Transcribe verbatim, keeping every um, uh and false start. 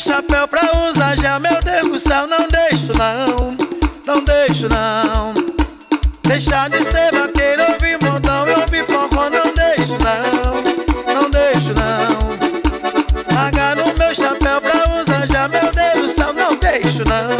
chapéu pra usar já, meu Deus do céu, não deixo não, não deixo não. Deixar de ser vaqueiro, ouvir montão e ouvir forró, não deixo não, não deixo não. Pagar no meu chapéu pra usar já, meu Deus do céu, não deixo não.